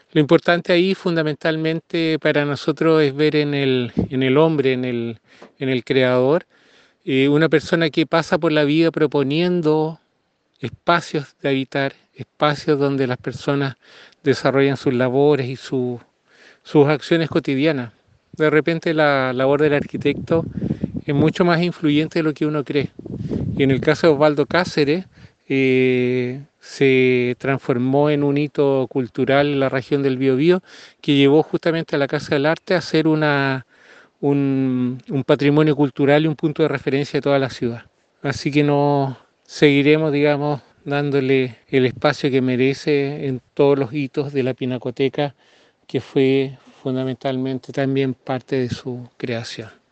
Lo importante ahí fundamentalmente para nosotros es ver en el hombre, en el creador, una persona que pasa por la vida proponiendo espacios de habitar, espacios donde las personas desarrollan sus labores y sus acciones cotidianas. De repente la labor del arquitecto es mucho más influyente de lo que uno cree. Y en el caso de Osvaldo Cáceres, se transformó en un hito cultural en la región del Biobío que llevó justamente a la Casa del Arte a ser un patrimonio cultural y un punto de referencia de toda la ciudad. Así que nos seguiremos, digamos, dándole el espacio que merece en todos los hitos de la Pinacoteca, que fue fundamentalmente también parte de su creación.